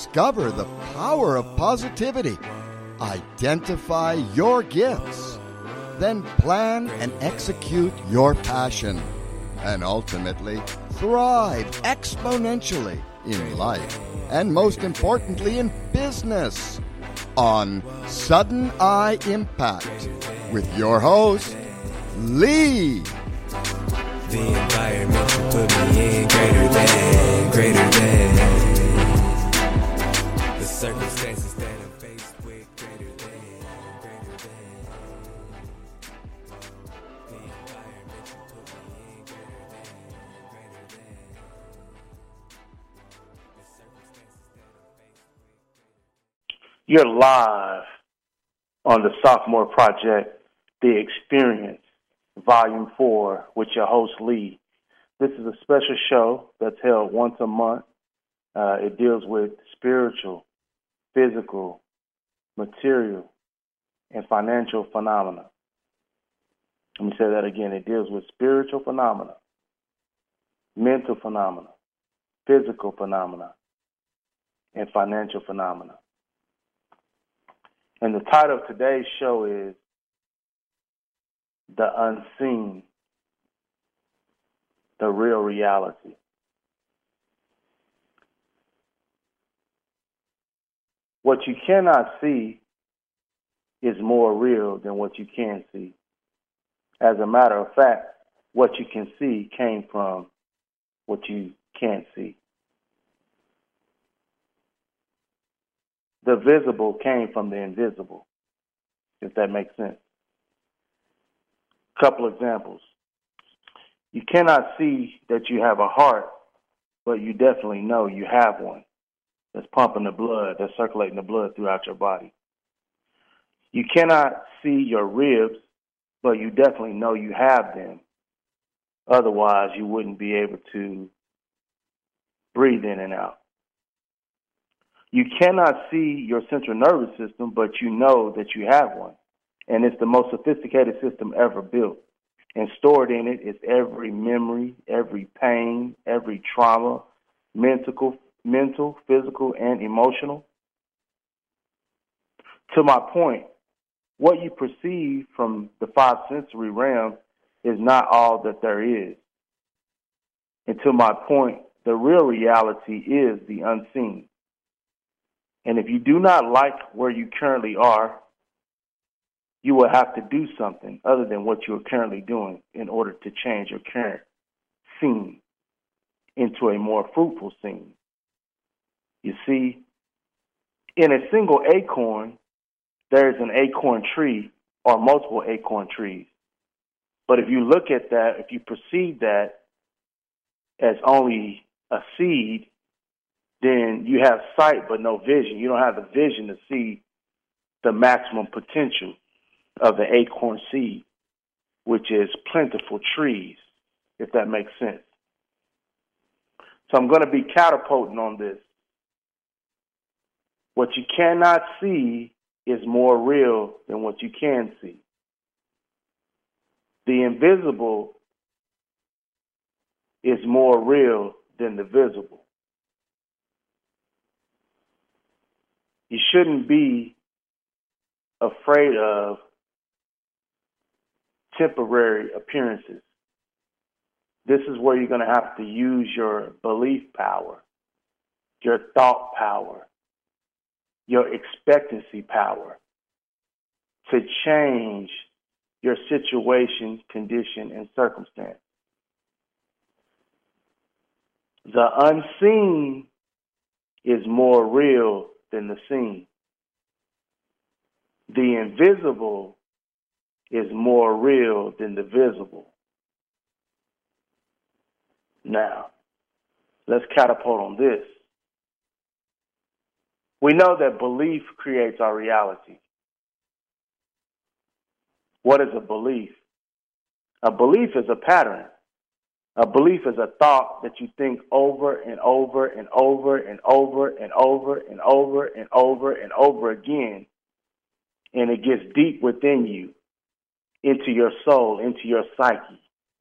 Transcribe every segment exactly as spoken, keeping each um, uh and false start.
Discover the power of positivity. Identify your gifts. Then plan and execute your passion. And ultimately, thrive exponentially in life. And most importantly, in business. On Sudden Eye Impact with your host, Lee. The environment you put me in, greater than, greater than the circumstances that I'm faced with, greater than, greater than the environment you put me in, greater than, greater than the circumstances that I'm faced with. You're live on the Sophomore Project, The Experience, Volume four, with your host, Lee. This is a special show that's held once a month. Uh, it deals with spiritual, physical, material, and financial phenomena. Let me say that again. It deals with spiritual phenomena, mental phenomena, physical phenomena, and financial phenomena. And the title of today's show is The Unseen, the Real Reality. What you cannot see is more real than what you can see. As a matter of fact, what you can see came from what you can't see. The visible came from the invisible, if that makes sense. Couple examples. You cannot see that you have a heart, but you definitely know you have one that's pumping the blood, that's circulating the blood throughout your body. You cannot see your ribs, but you definitely know you have them. Otherwise, you wouldn't be able to breathe in and out. You cannot see your central nervous system, but you know that you have one. And it's the most sophisticated system ever built. And stored in it is every memory, every pain, every trauma, mental, mental, physical, and emotional. To my point, what you perceive from the five sensory realms is not all that there is. And to my point, the real reality is the unseen. And if you do not like where you currently are, you will have to do something other than what you are currently doing in order to change your current scene into a more fruitful scene. You see, in a single acorn, there is an acorn tree or multiple acorn trees. But if you look at that, if you perceive that as only a seed, then you have sight but no vision. You don't have the vision to see the maximum potential of the acorn seed, which is plentiful trees, if that makes sense. So I'm going to be catapulting on this. What you cannot see is more real than what you can see. The invisible is more real than the visible. You shouldn't be afraid of temporary appearances. This is where you're going to have to use your belief power, your thought power, your expectancy power to change your situation, condition, and circumstance. The unseen is more real than the seen. The invisible is more real than the visible. Now, let's catapult on this. We know that belief creates our reality. What is a belief? A belief is a pattern. A belief is a thought that you think over and over and over and over and over and over and over and over again. And it gets deep within you, into your soul, into your psyche.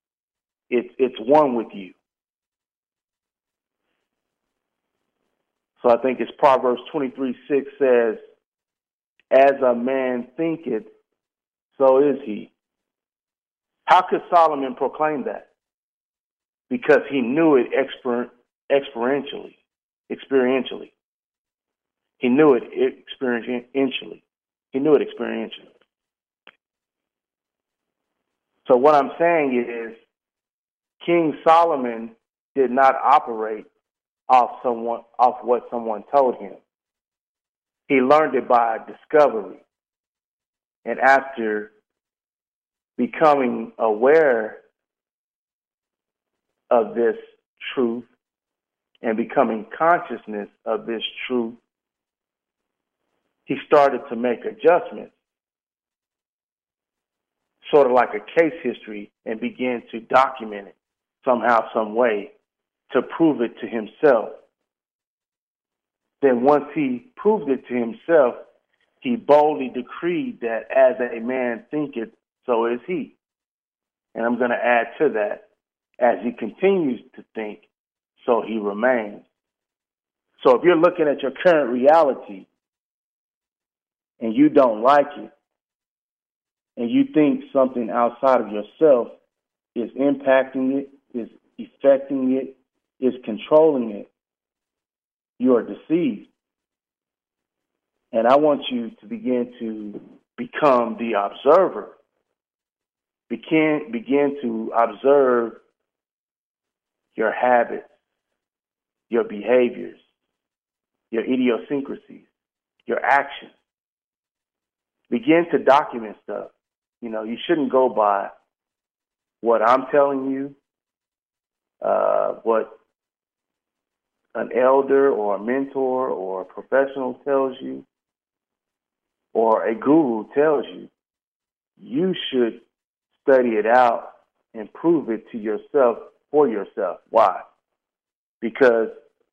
It's, it's one with you. So I think it's Proverbs twenty-three six says, as a man thinketh, so is he. How could Solomon proclaim that? Because he knew it exper- experientially, experientially. He knew it experientially. He knew it experientially. So what I'm saying is, King Solomon did not operate off someone, off what someone told him. He learned it by discovery. And after becoming aware of this truth and becoming consciousness of this truth, he started to make adjustments, sort of like a case history, and began to document it somehow, some way, to prove it to himself. Then once he proved it to himself, he boldly decreed that as a man thinketh, so is he. And I'm going to add to that, as he continues to think, so he remains. So if you're looking at your current reality and you don't like it, and you think something outside of yourself is impacting it, is affecting it, is controlling it, you are deceived. And I want you to begin to become the observer. Begin, begin to observe your habits, your behaviors, your idiosyncrasies, your actions. Begin to document stuff. You know, you shouldn't go by what I'm telling you, uh, what an elder or a mentor or a professional tells you, or a guru tells you. You should study it out and prove it to yourself for yourself. Why? Because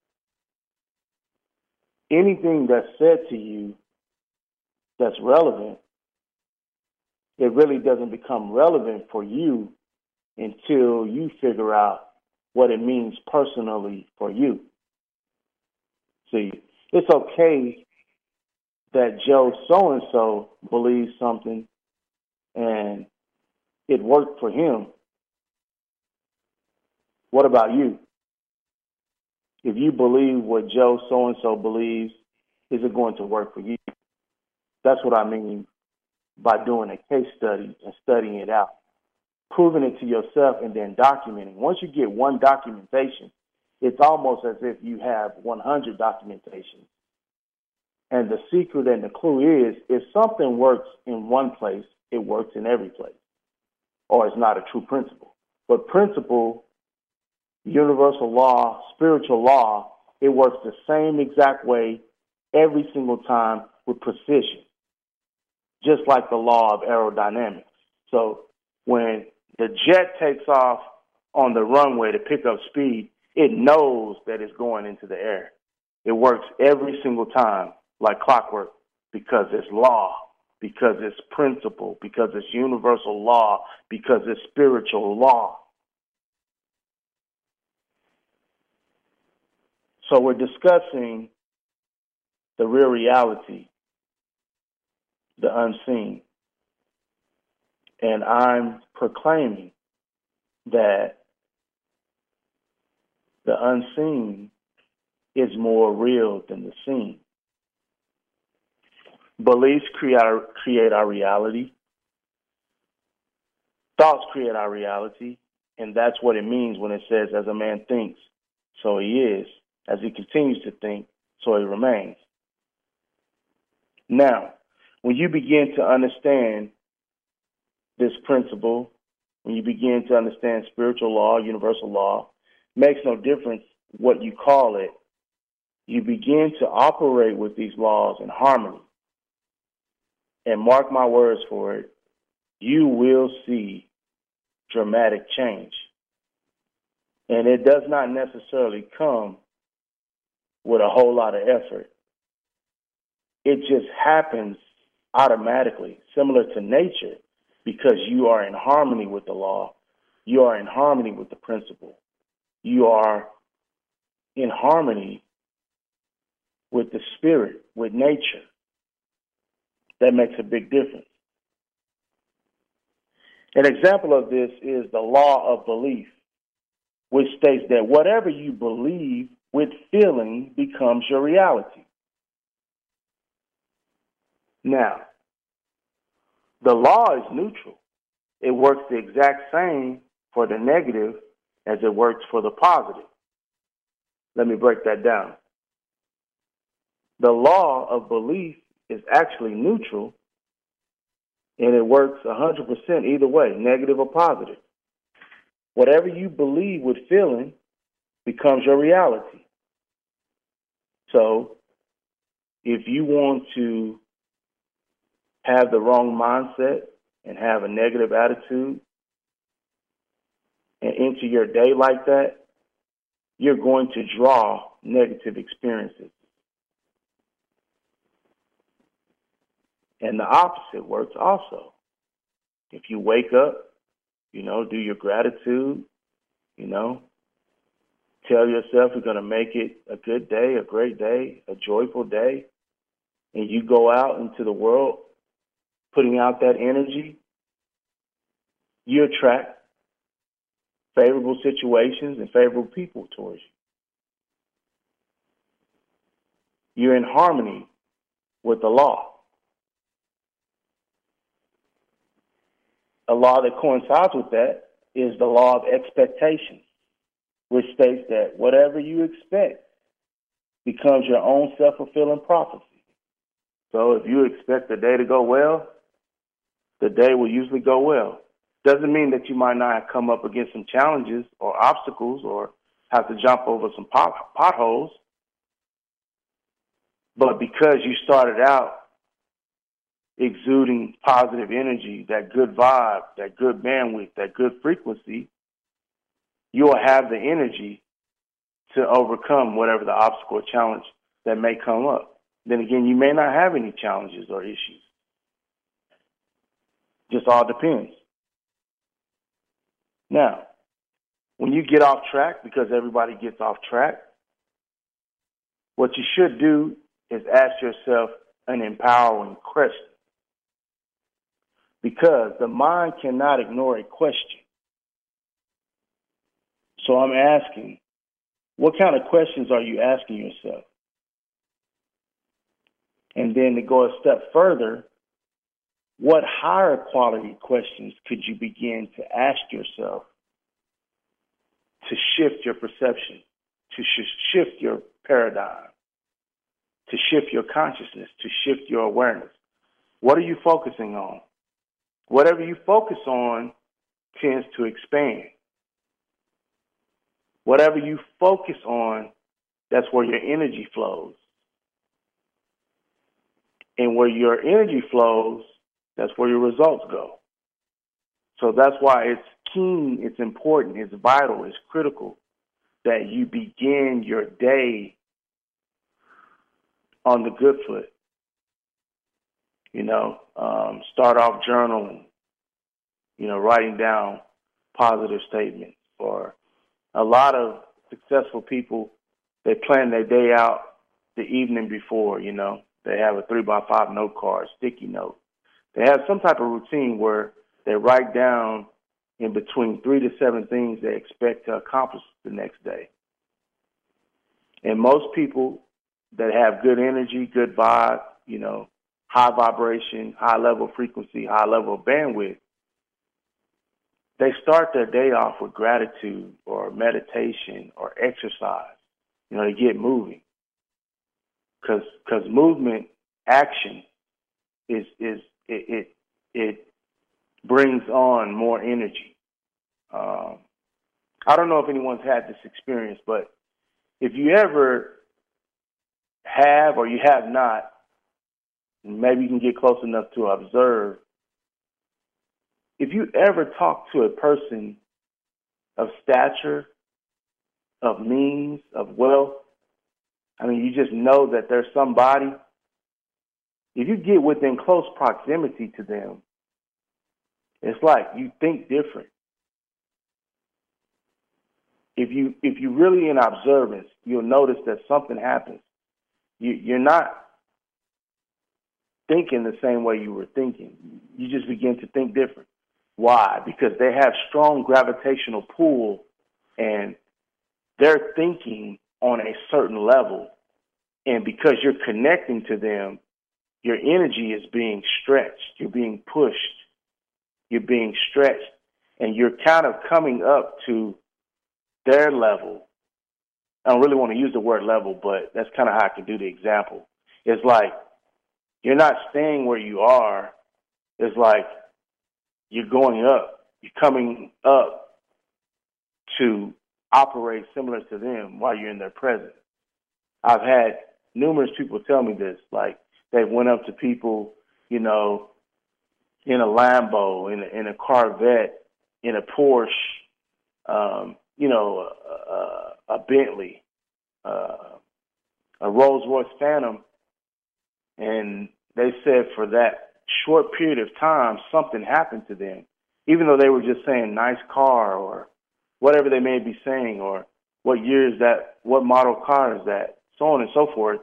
anything that's said to you that's relevant, it really doesn't become relevant for you until you figure out what it means personally for you. See, it's okay that Joe so-and-so believes something and it worked for him. What about you? If you believe what Joe so-and-so believes, is it going to work for you? That's what I mean by doing a case study and studying it out. Proving it to yourself and then documenting. Once you get one documentation, it's almost as if you have one hundred documentations. And the secret and the clue is, if something works in one place, it works in every place. Or it's not a true principle. But principle, universal law, spiritual law, it works the same exact way every single time with precision. Just like the law of aerodynamics. So when the jet takes off on the runway to pick up speed, it knows that it's going into the air. It works every single time like clockwork because it's law, because it's principle, because it's universal law, because it's spiritual law. So we're discussing the real reality, the unseen. And I'm proclaiming that the unseen is more real than the seen. Beliefs create our, create our reality. Thoughts create our reality. And that's what it means when it says, as a man thinks, so he is. As he continues to think, so he remains. Now, when you begin to understand this principle, when you begin to understand spiritual law, universal law, makes no difference what you call it, you begin to operate with these laws in harmony. And mark my words for it, you will see dramatic change. And it does not necessarily come with a whole lot of effort. It just happens automatically, similar to nature, because you are in harmony with the law. You are in harmony with the principle. You are in harmony with the spirit, with nature. That makes a big difference. An example of this is the law of belief, which states that whatever you believe with feeling becomes your reality. Now, the law is neutral. It works the exact same for the negative as it works for the positive. Let me break that down. The law of belief is actually neutral, and it works one hundred percent either way, negative or positive. Whatever you believe with feeling becomes your reality. So, if you want to have the wrong mindset and have a negative attitude and enter your day like that, you're going to draw negative experiences. And the opposite works also. If you wake up, you know, do your gratitude, you know, tell yourself you're going to make it a good day, a great day, a joyful day, and you go out into the world putting out that energy, you attract favorable situations and favorable people towards you. You're in harmony with the law. A law that coincides with that is the law of expectation, which states that whatever you expect becomes your own self-fulfilling prophecy. So if you expect the day to go well, the day will usually go well. Doesn't mean that you might not come up against some challenges or obstacles or have to jump over some pot, potholes. But because you started out exuding positive energy, that good vibe, that good bandwidth, that good frequency, you'll have the energy to overcome whatever the obstacle or challenge that may come up. Then again, you may not have any challenges or issues. Just all depends. Now, when you get off track, because everybody gets off track, what you should do is ask yourself an empowering question. Because the mind cannot ignore a question. So I'm asking, what kind of questions are you asking yourself? And then to go a step further, what higher quality questions could you begin to ask yourself to shift your perception, to sh- shift your paradigm, to shift your consciousness, to shift your awareness? What are you focusing on? Whatever you focus on tends to expand. Whatever you focus on, that's where your energy flows. And where your energy flows, that's where your results go. So that's why it's keen, it's important, it's vital, it's critical that you begin your day on the good foot. You know, um, start off journaling, you know, writing down positive statements. Or a lot of successful people, they plan their day out the evening before, you know. They have a three by five note card, sticky note. They have some type of routine where they write down in between three to seven things they expect to accomplish the next day. And most people that have good energy, good vibe, you know, high vibration, high level frequency, high level of bandwidth, they start their day off with gratitude or meditation or exercise, you know, to get moving. Because because movement, action, is is it, it it brings on more energy. Um, I don't know if anyone's had this experience, but if you ever have or you have not, maybe you can get close enough to observe. If you ever talk to a person of stature, of means, of wealth, I mean, you just know that there's somebody. If you get within close proximity to them, it's like you think different. If you if you really in observance, you'll notice that something happens. you, you're not thinking the same way you were thinking. You just begin to think different. Why? Because they have strong gravitational pull, and they're thinking on a certain level. And because you're connecting to them, your energy is being stretched. You're being pushed. You're being stretched. And you're kind of coming up to their level. I don't really want to use the word level, but that's kind of how I can do the example. It's like you're not staying where you are. It's like you're going up. You're coming up to operate similar to them while you're in their presence. I've had numerous people tell me this, like they went up to people, you know, in a Lambo, in a, in a Corvette, in a Porsche, um, you know, a, a, a Bentley, uh, a Rolls-Royce Phantom, and they said for that short period of time, something happened to them, even though they were just saying nice car or whatever they may be saying, or what year is that, what model car is that, so on and so forth.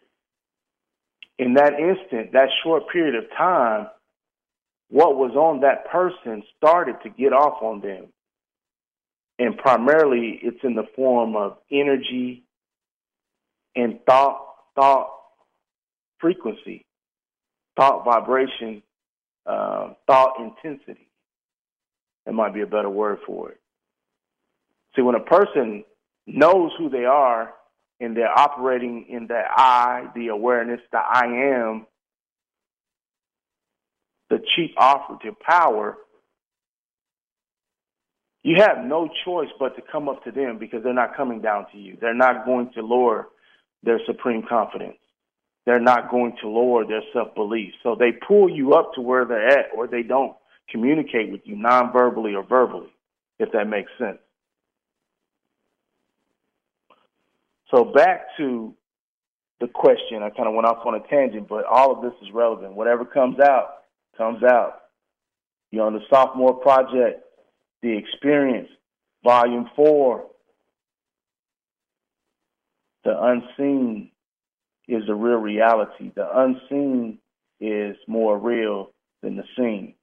In that instant, that short period of time, what was on that person started to get off on them. And primarily, it's in the form of energy and thought, thought frequency, thought vibration, uh, thought intensity. That might be a better word for it. See, when a person knows who they are and they're operating in that I, the awareness, the I am, the chief operative power, you have no choice but to come up to them because they're not coming down to you. They're not going to lower their supreme confidence. They're not going to lower their self-belief. So they pull you up to where they're at, or they don't communicate with you non-verbally or verbally, if that makes sense. So back to the question, I kind of went off on a tangent, but all of this is relevant. Whatever comes out, comes out. You're on the sophomore project, The Experience, Volume four. The unseen is the real reality. The unseen is more real than the seen.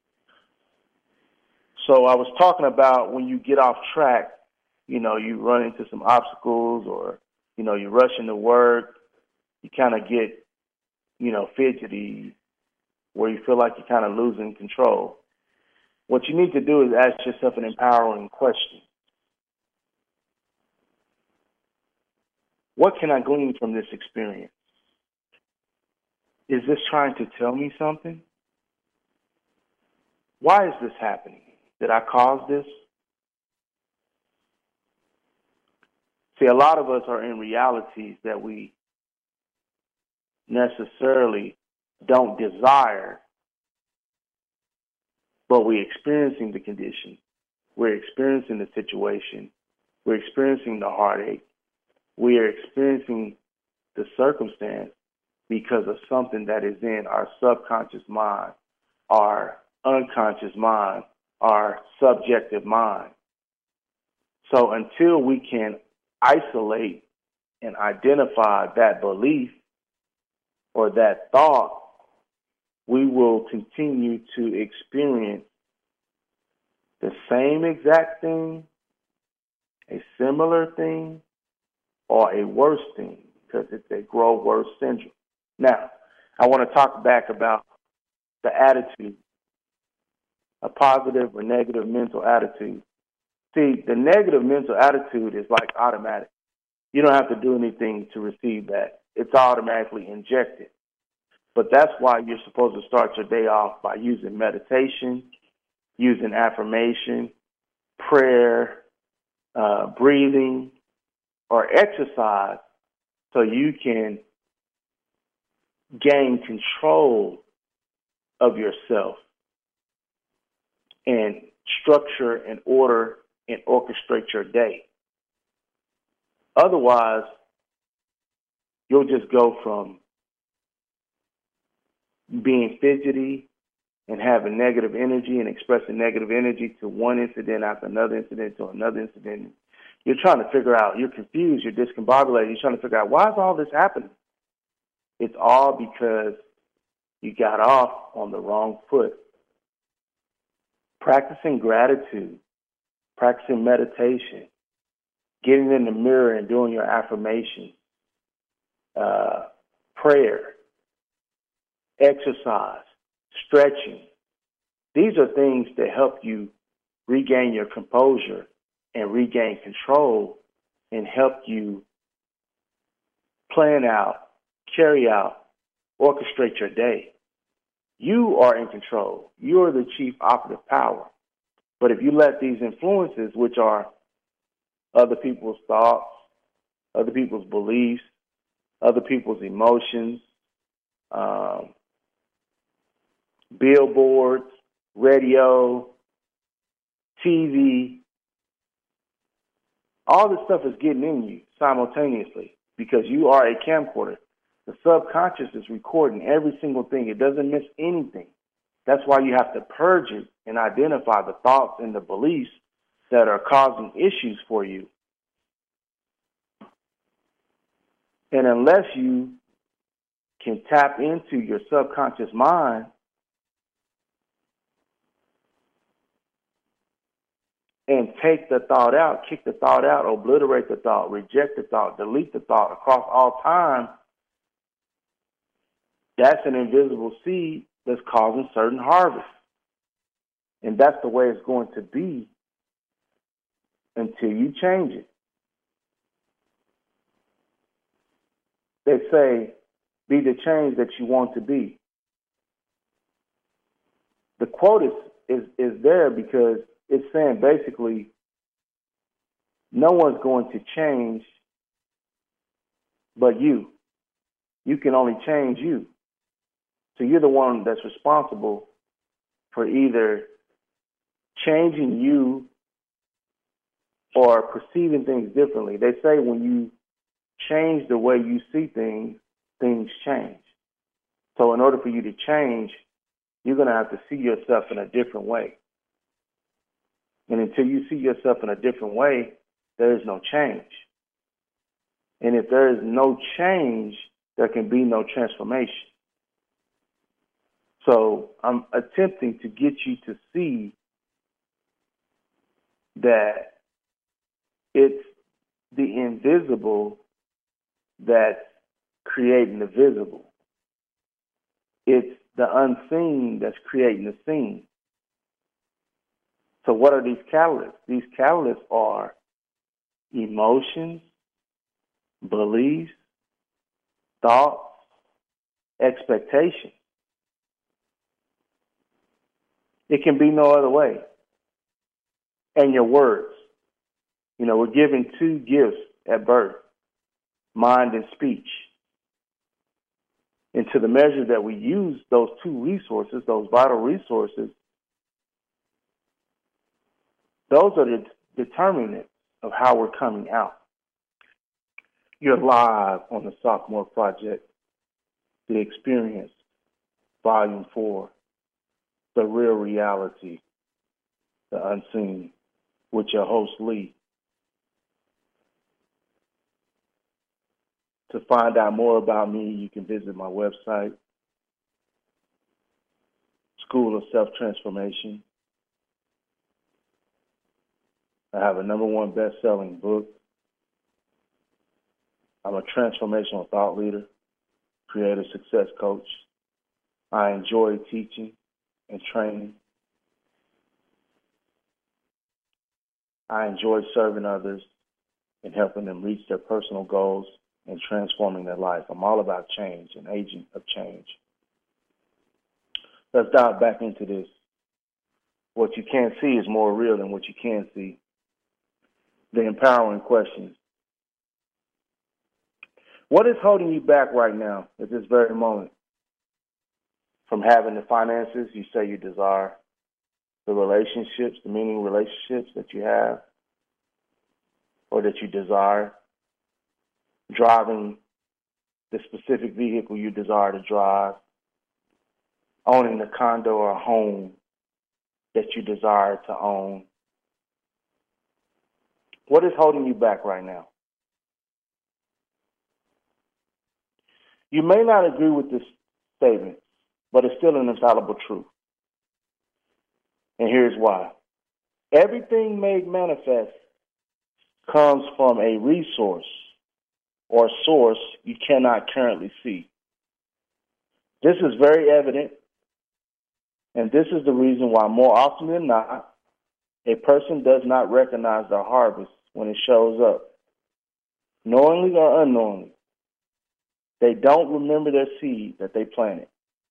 So I was talking about when you get off track, you know, you run into some obstacles, or, you know, you're rushing to work, you kind of get, you know, fidgety, where you feel like you're kind of losing control. What you need to do is ask yourself an empowering question. What can I glean from this experience? Is this trying to tell me something? Why is this happening? Did I cause this? See, a lot of us are in realities that we necessarily don't desire, but we're experiencing the condition. We're experiencing the situation. We're experiencing the heartache. We are experiencing the circumstance because of something that is in our subconscious mind, our unconscious mind, our subjective mind. So until we can isolate and identify that belief or that thought, we will continue to experience the same exact thing, a similar thing, or a worse thing, because it's a grow worse syndrome. Now, I want to talk back about the attitude, a positive or negative mental attitude. See, the negative mental attitude is like automatic. You don't have to do anything to receive that. It's automatically injected. But that's why you're supposed to start your day off by using meditation, using affirmation, prayer, uh, breathing, or exercise, so you can gain control of yourself and structure and order and orchestrate your day. Otherwise, you'll just go from being fidgety and having negative energy and expressing negative energy to one incident after another incident to another incident. You're trying to figure out, you're confused, you're discombobulated, you're trying to figure out, why is all this happening? It's all because you got off on the wrong foot. Practicing gratitude, practicing meditation, getting in the mirror and doing your affirmations, uh, prayer, exercise, stretching. These are things that help you regain your composure and regain control and help you plan out, carry out, orchestrate your day. You are in control. You are the chief operative power. But if you let these influences, which are other people's thoughts, other people's beliefs, other people's emotions, um, billboards, radio, T V, all this stuff is getting in you simultaneously because you are a camcorder. The subconscious is recording every single thing. It doesn't miss anything. That's why you have to purge it and identify the thoughts and the beliefs that are causing issues for you. And unless you can tap into your subconscious mind and take the thought out, kick the thought out, obliterate the thought, reject the thought, delete the thought across all time, that's an invisible seed that's causing certain harvest. And that's the way it's going to be until you change it. They say, be the change that you want to be. The quote is, is, is there because it's saying basically no one's going to change but you. You can only change you. So you're the one that's responsible for either changing you or perceiving things differently. They say when you change the way you see things, things change. So in order for you to change, you're going to have to see yourself in a different way. And until you see yourself in a different way, there is no change. And if there is no change, there can be no transformation. So I'm attempting to get you to see that it's the invisible that's creating the visible. It's the unseen that's creating the seen. So what are these catalysts? These catalysts are emotions, beliefs, thoughts, expectations. It can be no other way. And your words. You know, we're given two gifts at birth, mind and speech. And to the measure that we use those two resources, those vital resources, those are the determinants of how we're coming out. You're live on the Sophomore Project, The Experience, Volume four, The Real Reality, The Unseen, with your host, Lee. To find out more about me, you can visit my website, School of Self-Transformation. I have a number one best-selling book. I'm a transformational thought leader, creative success coach. I enjoy teaching and training. I enjoy serving others and helping them reach their personal goals and transforming their life. I'm all about change, an agent of change. Let's dive back into this. What you can't see is more real than what you can see. The empowering questions. What is holding you back right now at this very moment? From having the finances you say you desire, the relationships, the meaning relationships that you have or that you desire, driving the specific vehicle you desire to drive, owning the condo or a home that you desire to own. What is holding you back right now? You may not agree with this statement, but it's still an infallible truth. And here's why. Everything made manifest comes from a resource or source you cannot currently see. This is very evident, and this is the reason why more often than not, a person does not recognize their harvest when it shows up, knowingly or unknowingly. They don't remember their seed that they planted.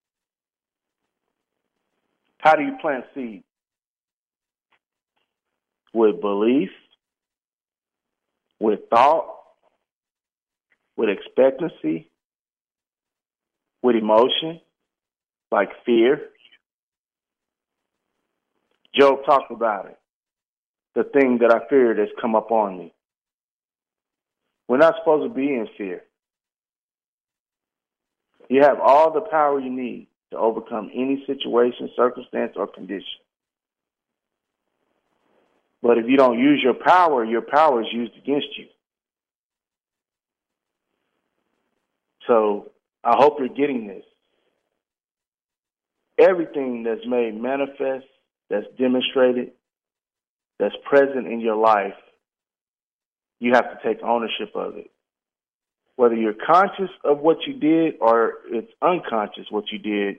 How do you plant seed? With belief, with thought, with expectancy, with emotion, like fear. Job talked about it. The thing that I feared has come upon me. We're not supposed to be in fear. You have all the power you need to overcome any situation, circumstance, or condition. But if you don't use your power, your power is used against you. So I hope you're getting this. Everything that's made manifest, that's demonstrated, that's present in your life, you have to take ownership of it. Whether you're conscious of what you did or it's unconscious what you did,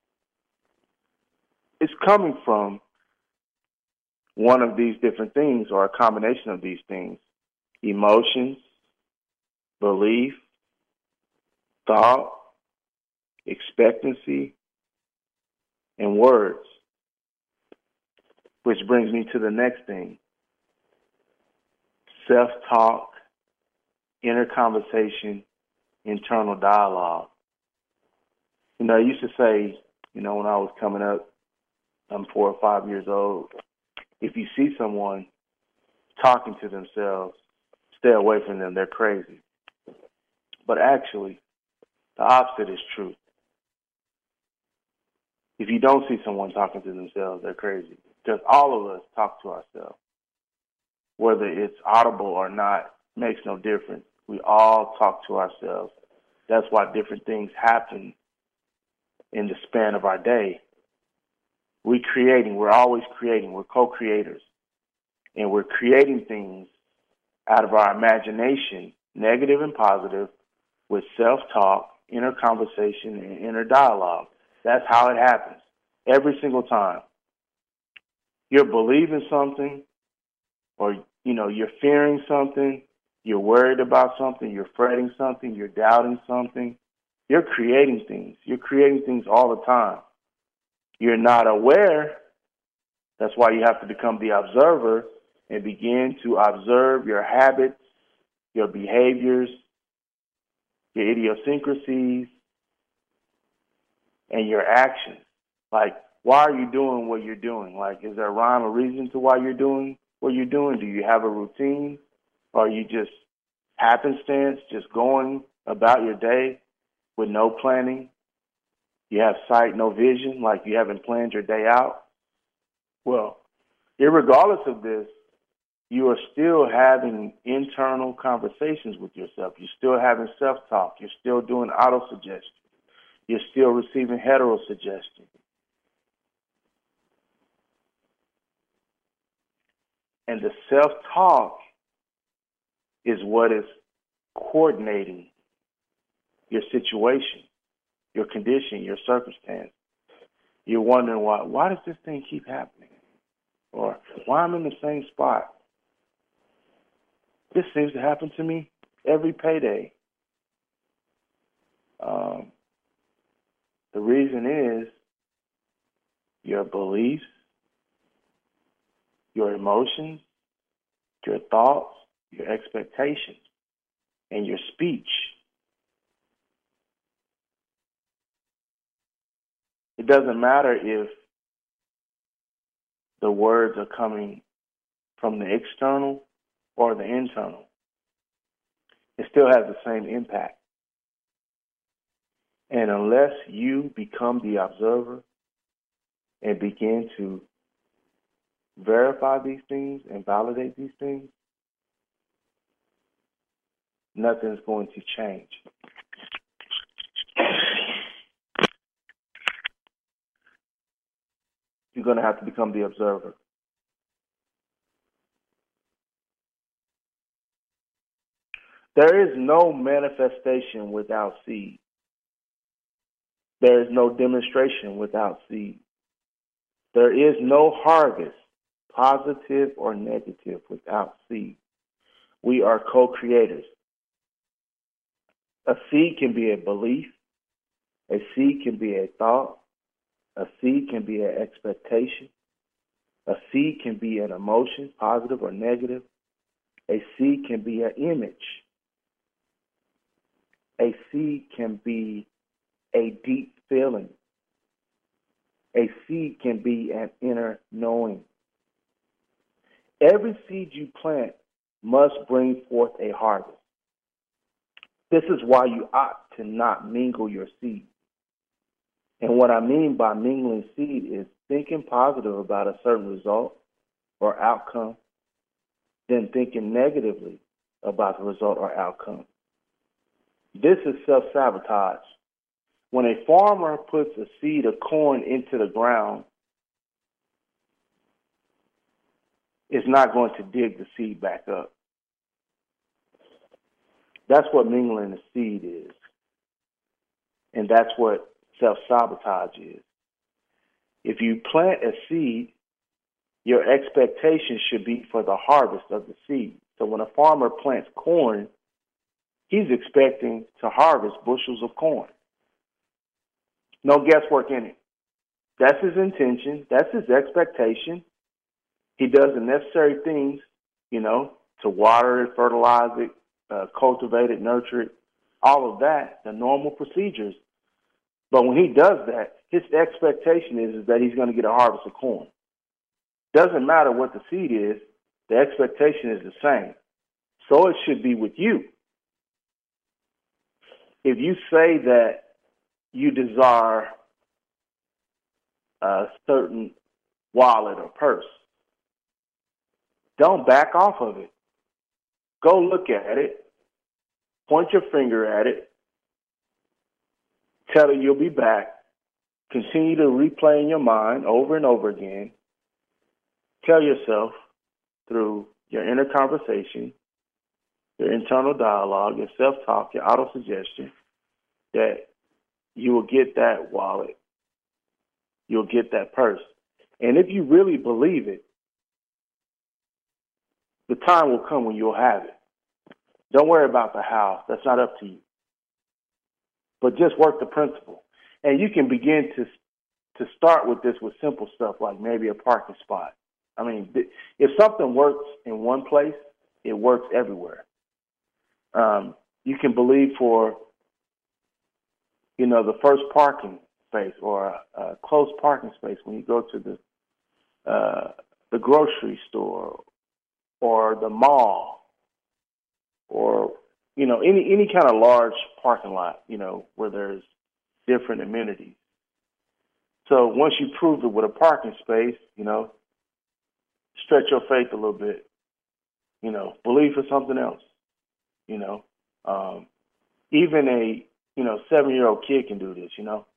it's coming from one of these different things or a combination of these things. Emotions, belief, thought, expectancy, and words. Which brings me to the next thing. Self-talk, inner conversation, internal dialogue. You know, I used to say, you know, when I was coming up, I'm four or five years old, if you see someone talking to themselves, stay away from them, they're crazy. But actually, the opposite is true. If you don't see someone talking to themselves, they're crazy. Because all of us talk to ourselves. Whether it's audible or not, makes no difference. We all talk to ourselves. That's why different things happen in the span of our day. We're creating. We're always creating. We're co-creators. And we're creating things out of our imagination, negative and positive, with self-talk, inner conversation, and inner dialogue. That's how it happens every single time. You're believing something, or, you know, you're fearing something, you're worried about something, you're fretting something, you're doubting something. You're creating things. You're creating things all the time. You're not aware. That's why you have to become the observer and begin to observe your habits, your behaviors, your idiosyncrasies, and your actions. Like, why are you doing what you're doing? Like, is there a rhyme or reason to why you're doing what you're doing? Do you have a routine? Or are you just happenstance, just going about your day with no planning? You have sight, no vision, like you haven't planned your day out? Well, irregardless of this, you are still having internal conversations with yourself. You're still having self-talk. You're still doing auto-suggestion. You're still receiving hetero-suggestion. And the self-talk is what is coordinating your situation, your condition, your circumstance. You're wondering why, why does this thing keep happening? Or why I'm in the same spot? This seems to happen to me every payday. Um, the reason is your beliefs, your emotions, your thoughts, your expectations, and your speech. It doesn't matter if the words are coming from the external or the internal. It still has the same impact. And unless you become the observer and begin to verify these things and validate these things, nothing's going to change. going to have to become the observer. There is no manifestation without seed. There is no demonstration without seed. There is no harvest, positive or negative, without seed. We are co-creators. A seed can be a belief. A seed can be a thought. A seed can be an expectation. A seed can be an emotion, positive or negative. A seed can be an image. A seed can be a deep feeling. A seed can be an inner knowing. Every seed you plant must bring forth a harvest. This is why you ought to not mingle your seed. And what I mean by mingling seed is thinking positive about a certain result or outcome, then thinking negatively about the result or outcome. This is self-sabotage. When a farmer puts a seed of corn into the ground, it's not going to dig the seed back up. That's what mingling the seed is. And that's what self-sabotage is. If you plant a seed, your expectation should be for the harvest of the seed. So when a farmer plants corn, he's expecting to harvest bushels of corn. No guesswork in it. That's his intention. That's his expectation. He does the necessary things, you know, to water it, fertilize it, uh, cultivate it, nurture it, all of that, the normal procedures. But when he does that, his expectation is, is that he's going to get a harvest of corn. Doesn't matter what the seed is, the expectation is the same. So it should be with you. If you say that you desire a certain wallet or purse, don't back off of it. Go look at it, point your finger at it, tell it you'll be back, continue to replay in your mind over and over again. Tell yourself through your inner conversation, your internal dialogue, your self-talk, your auto-suggestion, that you will get that wallet, you'll get that purse. And if you really believe it, the time will come when you'll have it. Don't worry about the how. That's not up to you. But just work the principle. And you can begin to to start with this with simple stuff like maybe a parking spot. I mean, if something works in one place, it works everywhere. Um, you can believe for, you know, the first parking space or a, a close parking space when you go to the uh, the grocery store or the mall or, you know, any any kind of large parking lot, you know, where there's different amenities. So once you prove it with a parking space, you know, stretch your faith a little bit, you know, believe for something else, you know. Um, even a, you know, seven-year-old kid can do this, you know.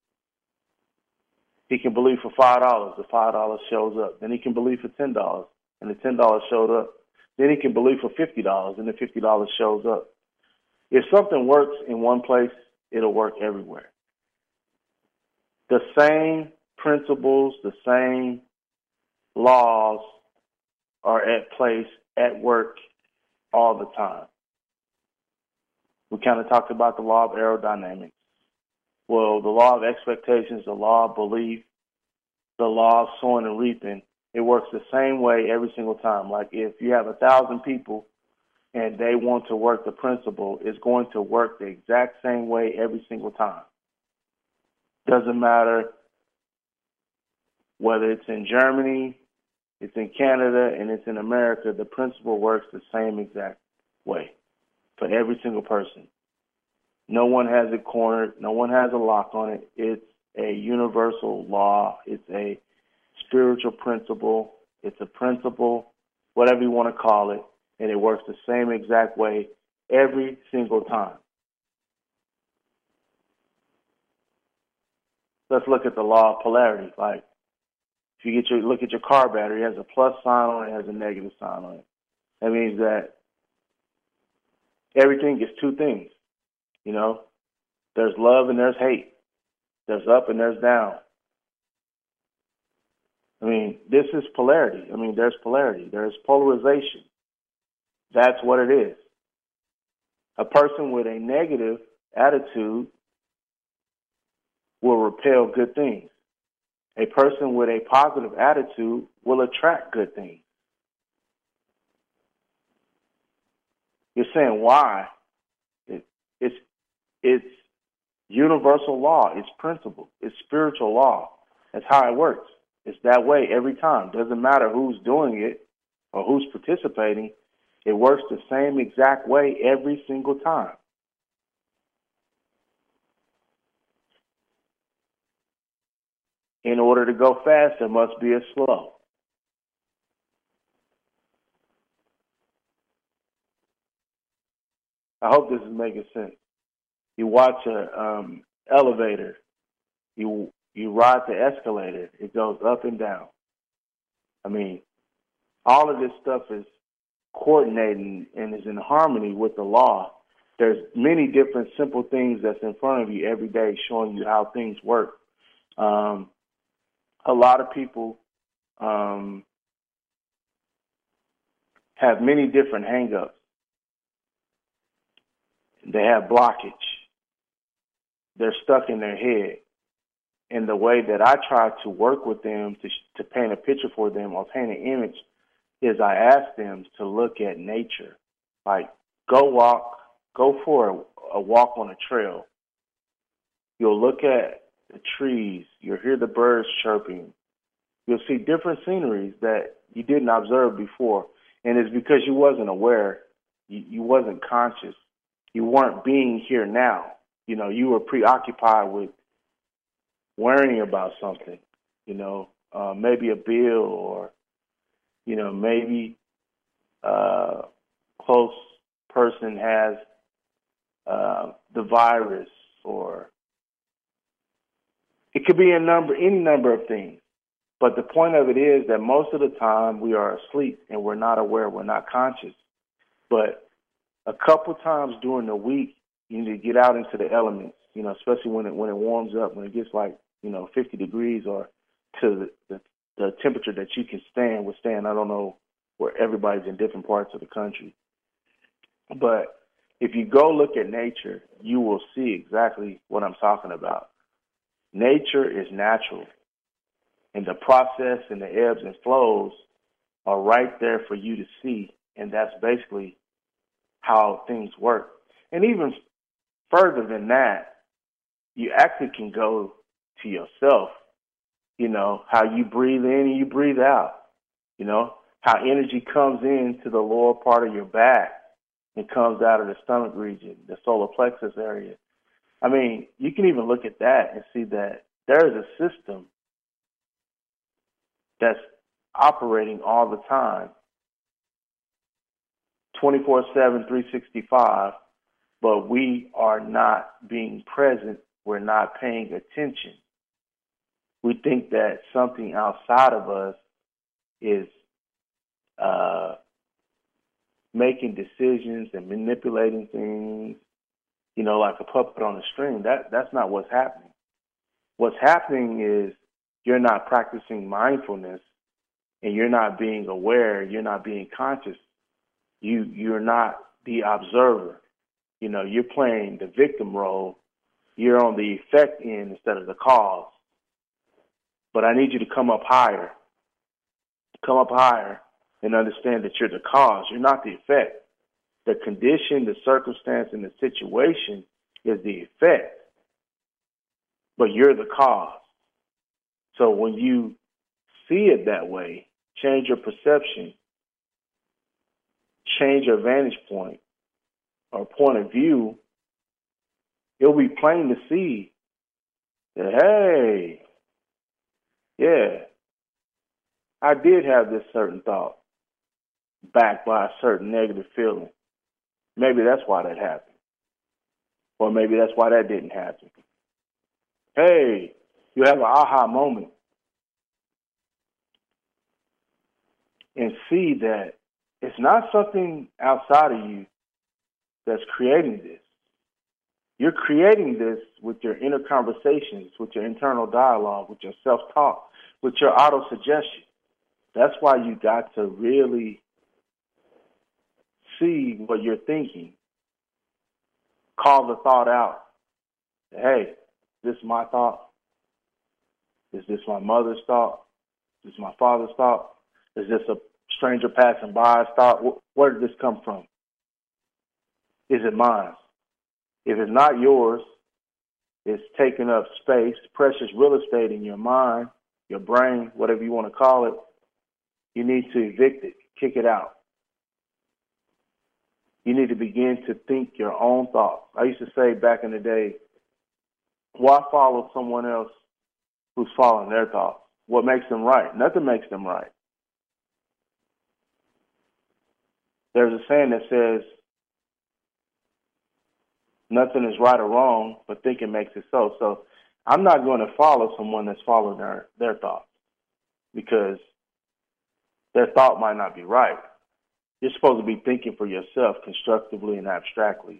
He can believe for five dollars, the five dollars shows up. Then he can believe for ten dollars, and the ten dollars showed up. Then he can believe for fifty dollars, and the fifty dollars shows up. If something works in one place, it'll work everywhere. The same principles, the same laws are at place, at work, all the time. We kind of talked about the law of aerodynamics. Well, the law of expectations, the law of belief, the law of sowing and reaping, it works the same way every single time. Like if you have a thousand people and they want to work the principle, it's going to work the exact same way every single time. Doesn't matter whether it's in Germany, it's in Canada, and it's in America, the principle works the same exact way for every single person. No one has it cornered. No one has a lock on it. It's a universal law. It's a spiritual principle. It's a principle, whatever you want to call it, and it works the same exact way every single time. Let's look at the law of polarity. Like, If you get your look at your car battery, it has a plus sign on it, it has a negative sign on it. That means that everything is two things. You know, there's love and there's hate. There's up and there's down. I mean, this is polarity. I mean, there's polarity. There's polarization. That's what it is. A person with a negative attitude will repel good things. A person with a positive attitude will attract good things. You're saying why? It, it's it's universal law. It's principle. It's spiritual law. That's how it works. It's that way every time. Doesn't matter who's doing it or who's participating. It works the same exact way every single time. In order to go fast, there must be a slow. I hope this is making sense. You watch a um, elevator. You you ride the escalator. It goes up and down. I mean, all of this stuff is coordinating and is in harmony with the law. There's many different simple things that's in front of you every day showing you how things work. Um, a lot of people um, have many different hang-ups. They have blockage. They're stuck in their head. And the way that I try to work with them to, to paint a picture for them or paint an image is I ask them to look at nature. Like, go walk, go for a, a walk on a trail. You'll look at the trees. You'll hear the birds chirping. You'll see different sceneries that you didn't observe before. And it's because you wasn't aware. You, you wasn't conscious. You weren't being here now. You know, you were preoccupied with worrying about something, you know, uh, maybe a bill or, you know, maybe a close person has uh, the virus, or it could be a number, any number of things. But the point of it is that most of the time we are asleep and we're not aware, we're not conscious. But a couple times during the week, you need to get out into the elements, you know, especially when it when it warms up, when it gets like, you know, fifty degrees or to the, the, the temperature that you can stand, withstand. I don't know where everybody's in different parts of the country. But if you go look at nature, you will see exactly what I'm talking about. Nature is natural. And the process and the ebbs and flows are right there for you to see. And that's basically how things work. And even further than that, you actually can go to yourself, you know, how you breathe in and you breathe out, you know, how energy comes into the lower part of your back and comes out of the stomach region, the solar plexus area. I mean, you can even look at that and see that there is a system that's operating all the time, twenty-four seven, three sixty-five, but we are not being present. We're not paying attention. We think that something outside of us is uh, making decisions and manipulating things, you know, like a puppet on a string. That that's not what's happening. What's happening is you're not practicing mindfulness and you're not being aware, you're not being conscious. You you're not the observer. You know, you're playing the victim role. You're on the effect end instead of the cause. But I need you to come up higher. Come up higher and understand that you're the cause. You're not the effect. The condition, the circumstance, and the situation is the effect. But you're the cause. So when you see it that way, change your perception, change your vantage point or point of view, it'll be plain to see that, hey, yeah, I did have this certain thought backed by a certain negative feeling. Maybe that's why that happened. Or maybe that's why that didn't happen. Hey, you have an aha moment. and see that it's not something outside of you that's creating this. You're creating this with your inner conversations, with your internal dialogue, with your self-talk, with your auto-suggestion. That's why you got to really see what you're thinking. Call the thought out. Hey, is this my thought? Is this my mother's thought? Is this my father's thought? Is this a stranger passing by's thought? Where did this come from? Is it mine? If it's not yours, it's taking up space, precious real estate in your mind, your brain, whatever you want to call it. You need to evict it, kick it out. You need to begin to think your own thoughts. I used to say back in the day, why follow someone else who's following their thoughts? What makes them right? Nothing makes them right. There's a saying that says, nothing is right or wrong, but thinking makes it so. So I'm not going to follow someone that's following their, their thoughts because their thought might not be right. You're supposed to be thinking for yourself constructively and abstractly.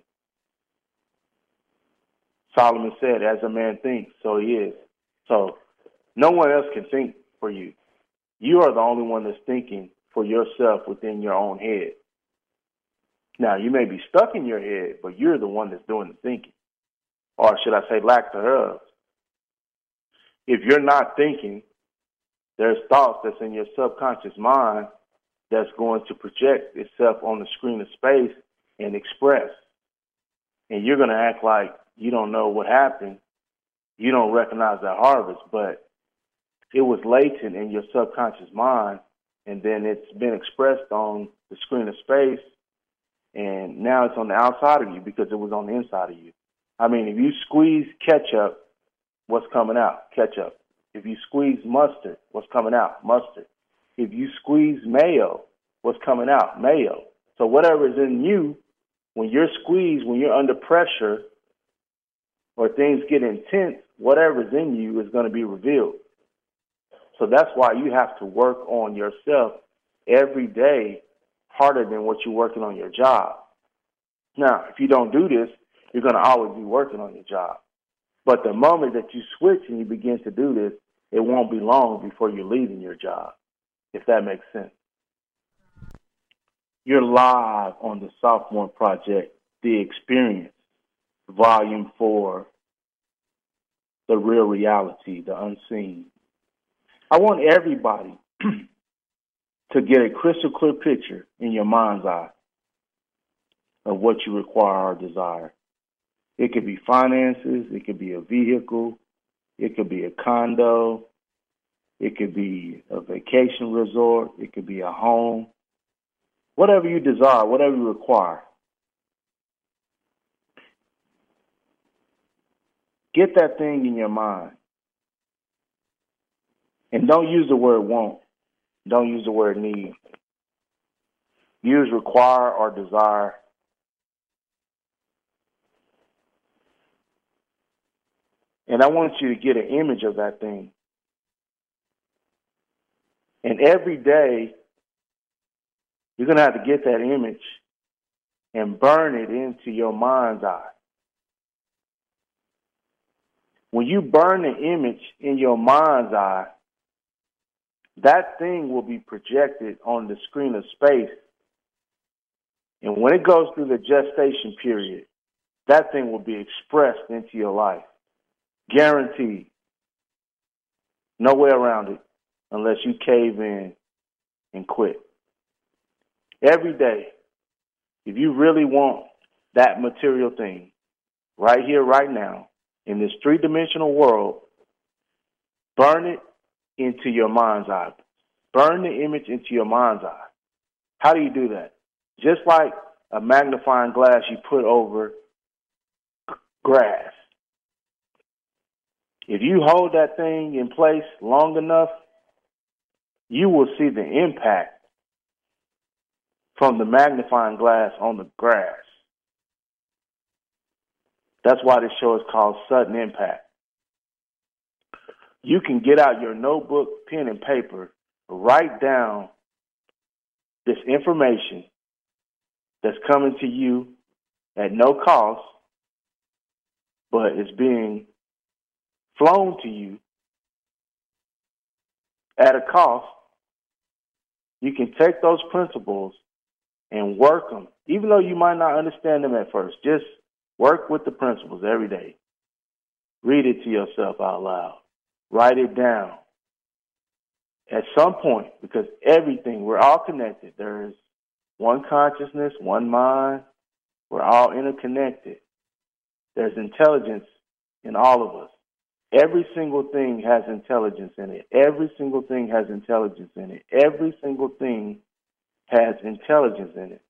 Solomon said, as a man thinks, so he is. So no one else can think for you. You are the only one that's thinking for yourself within your own head. Now, you may be stuck in your head, but you're the one that's doing the thinking. Or should I say lack thereof. If you're not thinking, there's thoughts that's in your subconscious mind that's going to project itself on the screen of space and express. And you're going to act like you don't know what happened. You don't recognize that harvest, but it was latent in your subconscious mind, and then it's been expressed on the screen of space, and now it's on the outside of you because it was on the inside of you. I mean, if you squeeze ketchup, what's coming out? Ketchup. If you squeeze mustard, what's coming out? Mustard. If you squeeze mayo, what's coming out? Mayo. So whatever is in you, when you're squeezed, when you're under pressure, or things get intense, whatever's in you is going to be revealed. So that's why you have to work on yourself every day harder than what you're working on your job. Now, if you don't do this, you're going to always be working on your job. But the moment that you switch and you begin to do this, it won't be long before you're leaving your job, if that makes sense. You're live on the Sophomore Project, The Experience, Volume four, The Real Reality, The Unseen. I want everybody to get a crystal clear picture in your mind's eye of what you require or desire. It could be finances, it could be a vehicle, it could be a condo, it could be a vacation resort, it could be a home. Whatever you desire, whatever you require. Get that thing in your mind. And don't use the word want. Don't use the word need. Use require or desire. And I want you to get an image of that thing. And every day, you're going to have to get that image and burn it into your mind's eye. When you burn the image in your mind's eye, that thing will be projected on the screen of space. And when it goes through the gestation period, that thing will be expressed into your life. Guaranteed. No way around it unless you cave in and quit. Every day, if you really want that material thing, right here, right now, in this three-dimensional world, burn it into your mind's eye. Burn the image into your mind's eye. How do you do that? Just like a magnifying glass you put over grass. If you hold that thing in place long enough, you will see the impact from the magnifying glass on the grass. That's why this show is called Sudden Impact. You can get out your notebook, pen, and paper, write down this information that's coming to you at no cost, but it's being flown to you at a cost, you can take those principles and work them, even though you might not understand them at first. Just work with the principles every day. Read it to yourself out loud. Write it down. At some point, because everything, we're all connected. There is one consciousness, one mind. We're all interconnected. There's intelligence in all of us. Every single thing has intelligence in it. Every single thing has intelligence in it. Every single thing has intelligence in it.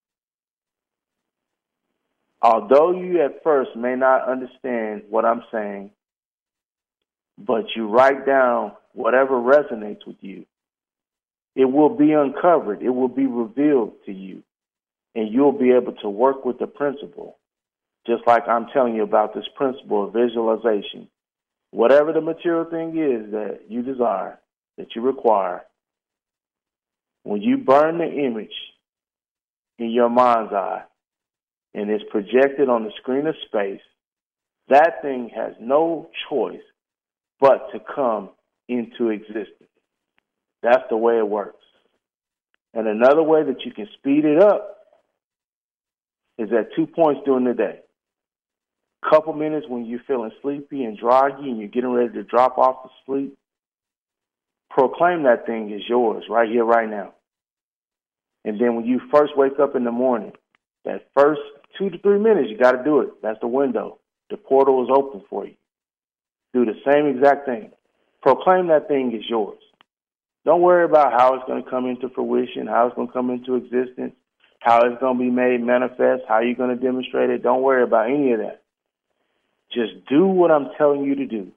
Although you at first may not understand what I'm saying, but you write down whatever resonates with you, it will be uncovered. It will be revealed to you, and you'll be able to work with the principle, just like I'm telling you about this principle of visualization. Whatever the material thing is that you desire, that you require, when you burn the image in your mind's eye and it's projected on the screen of space, that thing has no choice but to come into existence. That's the way it works. And another way that you can speed it up is at two points during the day. Couple minutes when you're feeling sleepy and draggy and you're getting ready to drop off to sleep, proclaim that thing is yours right here, right now. And then when you first wake up in the morning, that first two to three minutes, you got to do it. That's the window. The portal is open for you. Do the same exact thing. Proclaim that thing is yours. Don't worry about how it's going to come into fruition, how it's going to come into existence, how it's going to be made manifest, how you're going to demonstrate it. Don't worry about any of that. Just do what I'm telling you to do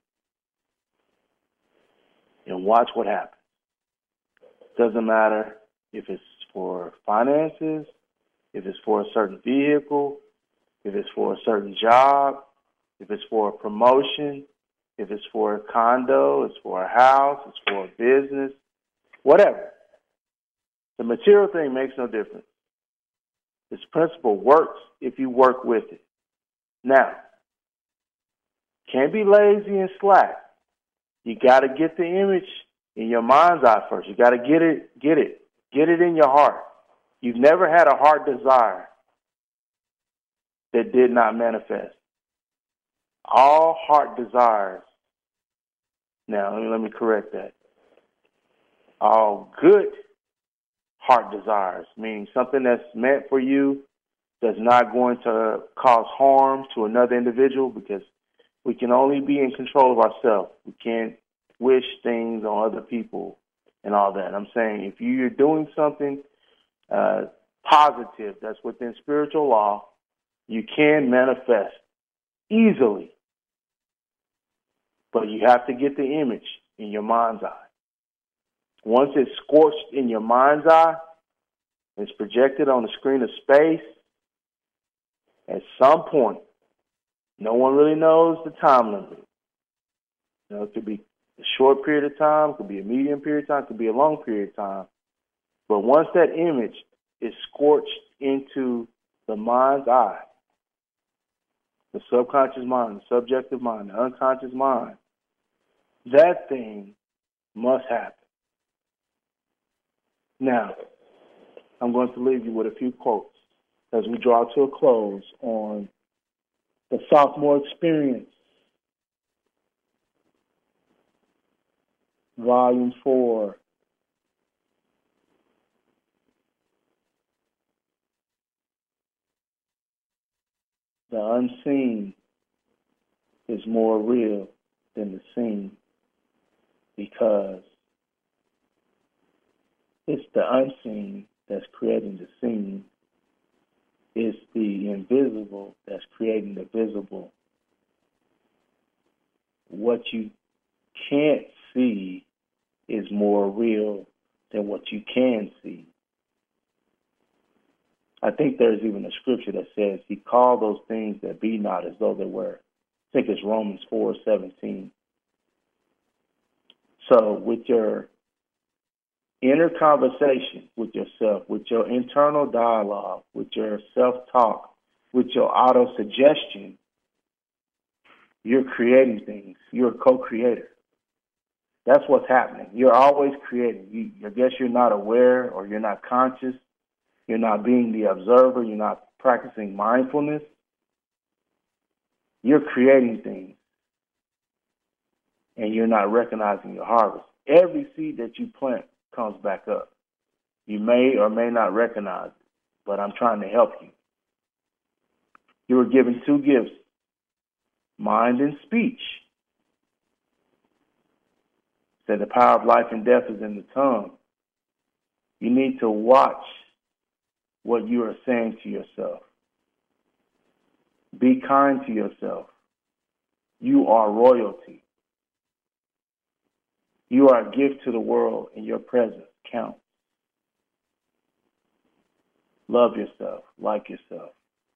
and watch what happens. Doesn't matter if it's for finances, if it's for a certain vehicle, if it's for a certain job, if it's for a promotion, if it's for a condo, it's for a house, it's for a business, whatever. The material thing makes no difference. This principle works if you work with it. Now, can't be lazy and slack. You got to get the image in your mind's eye first. You got to get it, get it, get it in your heart. You've never had a heart desire that did not manifest. All heart desires. Now, let me, let me correct that. All good heart desires, meaning something that's meant for you that's not going to cause harm to another individual, because we can only be in control of ourselves. We can't wish things on other people and all that. I'm saying if you're doing something uh, positive that's within spiritual law, you can manifest easily. But you have to get the image in your mind's eye. Once it's scorched in your mind's eye, it's projected on the screen of space, at some point, no one really knows the time limit. You know, it could be a short period of time, it could be a medium period of time, it could be a long period of time. But once that image is scorched into the mind's eye, the subconscious mind, the subjective mind, the unconscious mind, that thing must happen. Now, I'm going to leave you with a few quotes as we draw to a close on the sophomore experience, volume four. The unseen is more real than the seen, because it's the unseen that's creating the seen. It's the invisible that's creating the visible. What you can't see is more real than what you can see. I think there's even a scripture that says he called those things that be not as though they were. I think it's Romans four seventeen. So with your inner conversation with yourself, with your internal dialogue, with your self-talk, with your auto-suggestion, you're creating things. You're a co-creator. That's what's happening. You're always creating. You, I guess you're not aware or you're not conscious. You're not being the observer. You're not practicing mindfulness. You're creating things, and you're not recognizing your harvest. Every seed that you plant comes back up. You may or may not recognize it, but I'm trying to help you. You were given two gifts, mind and speech. Said the power of life and death is in the tongue. You need to watch what you are saying to yourself. Be kind to yourself. You are royalty. You are a gift to the world, and your presence counts. Love yourself. Like yourself.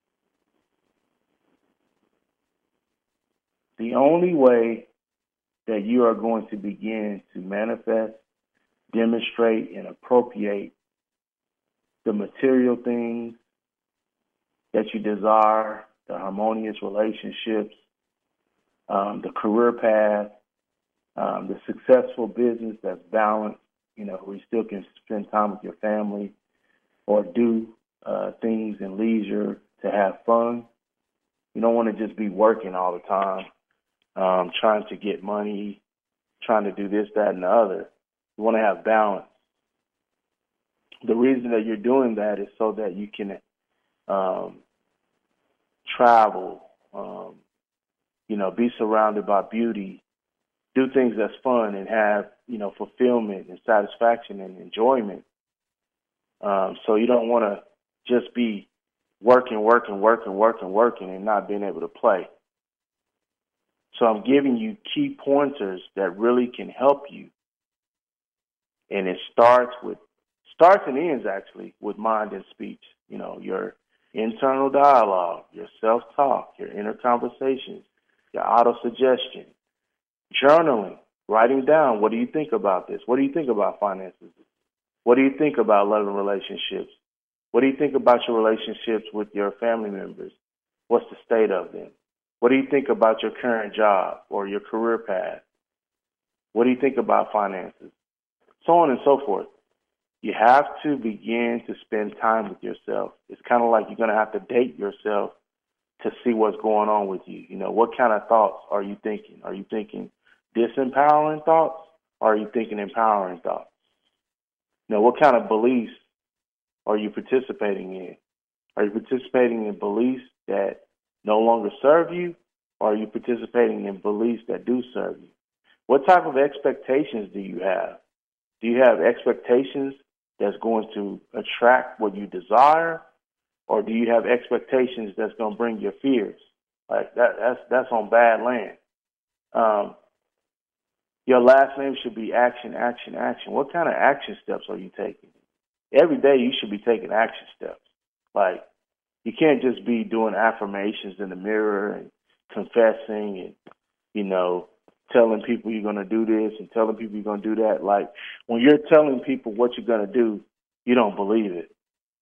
The only way that you are going to begin to manifest, demonstrate, and appropriate the material things that you desire, the harmonious relationships, um, the career path, um, the successful business that's balanced, you know, where you still can spend time with your family or do uh, things in leisure to have fun. You don't want to just be working all the time, um, trying to get money, trying to do this, that, and the other. You want to have balance. The reason that you're doing that is so that you can um, travel, um, you know, be surrounded by beauty, do things that's fun and have, you know, fulfillment and satisfaction and enjoyment. Um, so you don't want to just be working, working, working, working, working and not being able to play. So I'm giving you key pointers that really can help you. And it starts with, starts and ends actually with mind and speech. You know, your internal dialogue, your self-talk, your inner conversations, your auto-suggestion, journaling, writing down, what do you think about this? What do you think about finances? What do you think about loving relationships? What do you think about your relationships with your family members? What's the state of them? What do you think about your current job or your career path? What do you think about finances? So on and so forth. You have to begin to spend time with yourself. It's kind of like you're going to have to date yourself to see what's going on with you. You know, what kind of thoughts are you thinking? Are you thinking disempowering thoughts, or are you thinking empowering thoughts? You know, what kind of beliefs are you participating in? Are you participating in beliefs that no longer serve you, or are you participating in beliefs that do serve you? What type of expectations do you have? Do you have expectations that's going to attract what you desire, or do you have expectations that's going to bring your fears? Like that, that's that's on bad land. Um, your last name should be action, action, action. What kind of action steps are you taking? Every day you should be taking action steps. Like, you can't just be doing affirmations in the mirror and confessing and, you know, telling people you're going to do this and telling people you're going to do that. Like, when you're telling people what you're going to do, you don't believe it.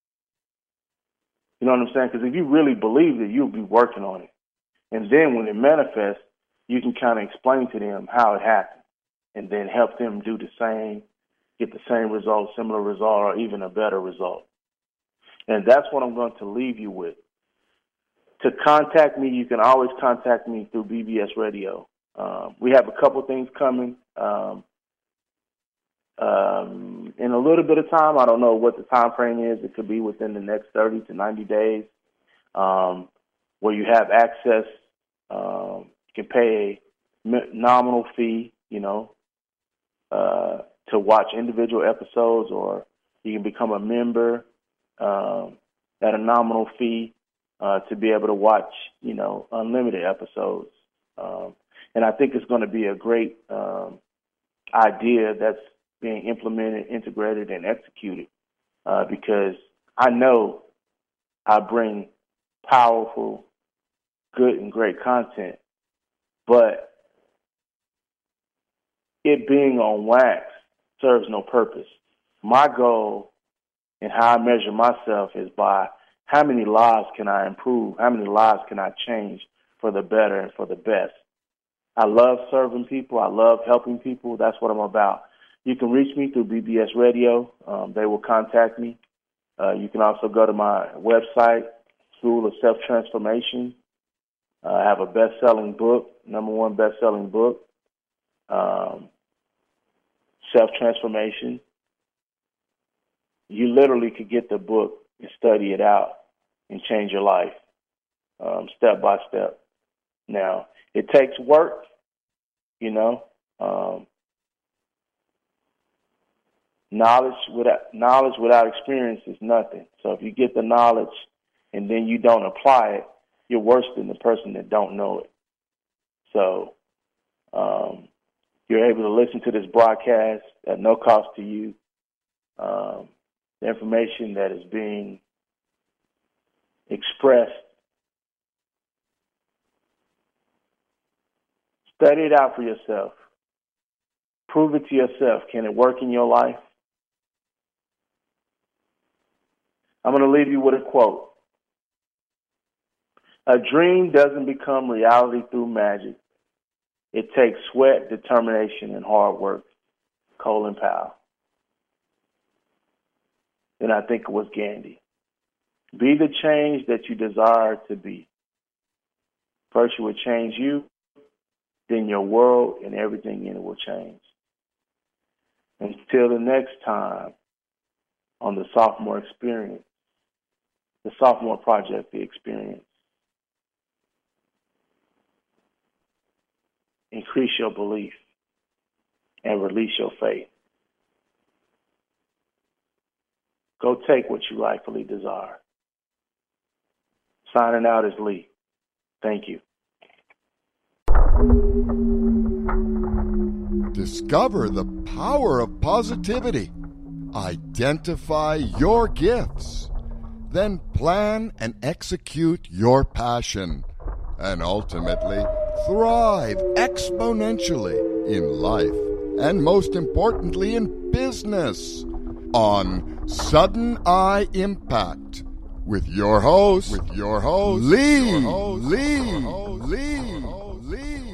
You know what I'm saying? Because if you really believed it, you'll be working on it. And then when it manifests, you can kind of explain to them how it happened and then help them do the same, get the same result, similar result, or even a better result. And that's what I'm going to leave you with. To contact me, you can always contact me through B B S Radio. Um, we have a couple things coming um, um, in a little bit of time. I don't know what the time frame is. It could be within the next thirty to ninety days, um, where you have access. Um, you can pay a nominal fee, you know, uh, to watch individual episodes, or you can become a member um, at a nominal fee uh, to be able to watch, you know, unlimited episodes. Um, and I think it's going to be a great um, idea that's being implemented, integrated, and executed uh, because I know I bring powerful, good, and great content, but it being on wax serves no purpose. my goal and how I measure myself is by how many lives can I improve, how many lives can I change for the better and for the best. I love serving people. I love helping people. That's what I'm about. You can reach me through B B S Radio. Um, they will contact me. Uh, you can also go to my website, School of Self-Transformation. Uh, I have a best-selling book, number one best-selling book, um, Self-Transformation. You literally could get the book and study it out and change your life um, step by step. Now, it takes work, you know. Um, knowledge without knowledge without experience is nothing. So if you get the knowledge and then you don't apply it, you're worse than the person that don't know it. So um, you're able to listen to this broadcast at no cost to you. Um, the information that is being expressed, study it out for yourself. Prove it to yourself. Can it work in your life? I'm going to leave you with a quote. A dream doesn't become reality through magic. It takes sweat, determination, and hard work. Colin Powell. Then I think it was Gandhi. Be the change that you desire to be. First you will change you, then your world and everything in it will change. Until the next time on the Sophomore Experience, the Sophomore Project, the Experience. Increase your belief and release your faith. Go take what you rightfully desire. Signing out is Lee. Thank you. Discover the power of positivity. Identify your gifts. Then plan and execute your passion. And ultimately, thrive exponentially in life. And most importantly, in business. On Sudden Eye Impact. With your host, with your host, Lee, your host, Lee, your host, Lee, Lee.